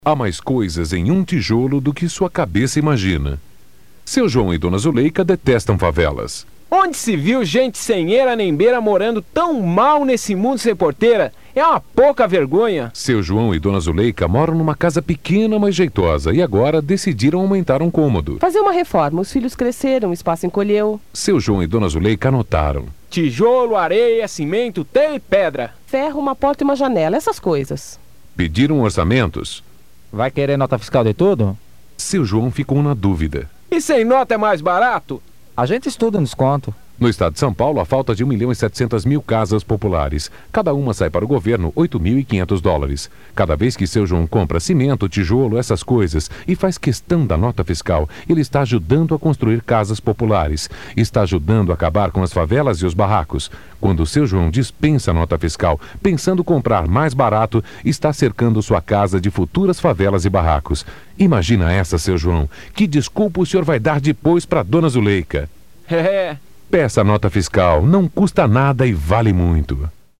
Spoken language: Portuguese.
Há mais coisas em um tijolo do que sua cabeça imagina. Seu João e Dona Zuleika detestam favelas. Onde se viu gente sem eira nem beira morando tão mal nesse mundo sem porteira? É uma pouca vergonha. Seu João e Dona Zuleika moram numa casa pequena, mas jeitosa, e agora decidiram aumentar um cômodo. Fazer uma reforma, os filhos cresceram, o espaço encolheu. Seu João e Dona Zuleika anotaram. Tijolo, areia, cimento, telha e pedra. Ferro, uma porta e uma janela, essas coisas. Pediram orçamentos. Vai querer nota fiscal de tudo? Seu João ficou na dúvida. E sem nota é mais barato? A gente estuda um desconto. No estado de São Paulo, há falta de 1.700.000 casas populares. Cada uma sai para o governo $8.500. Cada vez que seu João compra cimento, tijolo, essas coisas, e faz questão da nota fiscal, ele está ajudando a construir casas populares. Está ajudando a acabar com as favelas e os barracos. Quando seu João dispensa a nota fiscal, pensando comprar mais barato, está cercando sua casa de futuras favelas e barracos. Imagina essa, seu João. Que desculpa o senhor vai dar depois para Dona Zuleika? É. Peça a nota fiscal, não custa nada e vale muito.